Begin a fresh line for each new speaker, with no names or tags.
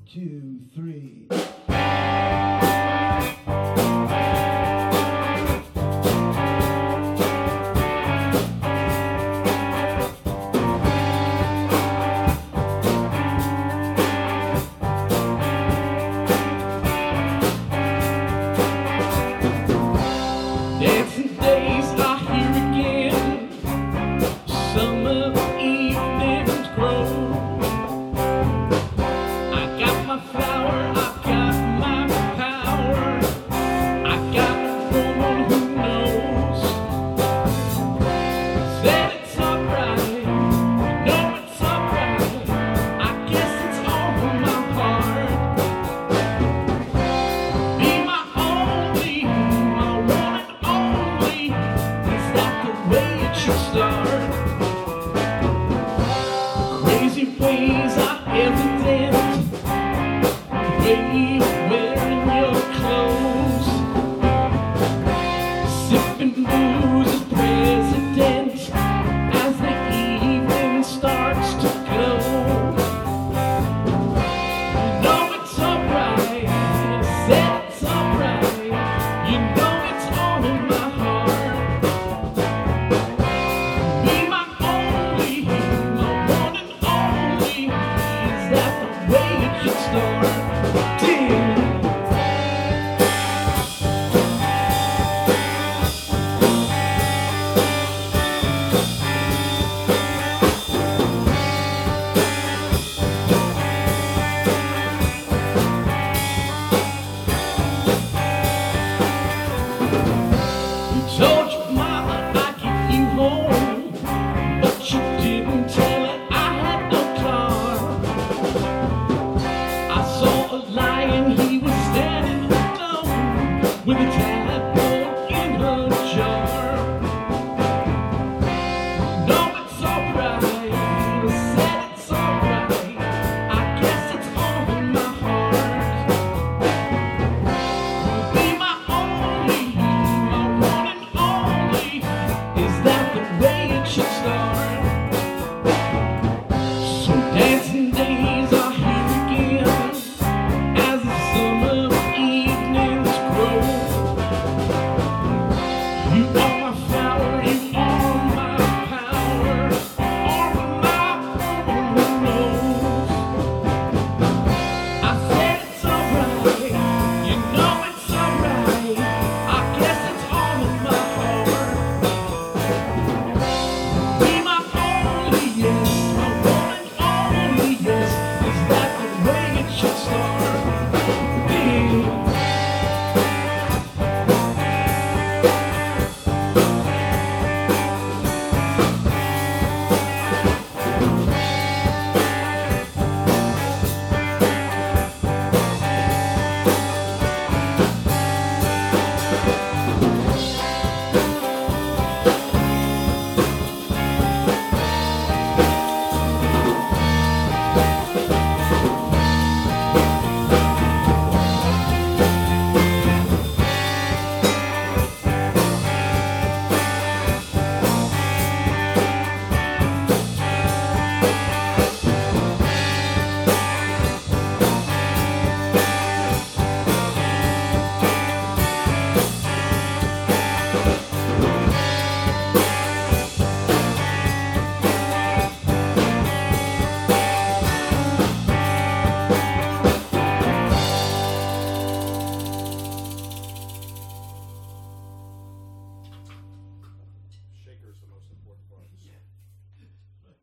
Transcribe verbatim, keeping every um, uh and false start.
two, three.
Dancing days are here again. Summer evenings grow. I got my flower, I got my power. I got a woman who knows that it's alright. No, it's alright. I guess it's all in my heart. Be my only, my one and only. Is that the way it should start? Crazy ways are evident. Way of wearing your clothes. Sipping booze as president as the evening starts to glow. You know it's alright. Said it's alright. You know it's all in my heart. Be my only, my one and only. Is that the way it should start?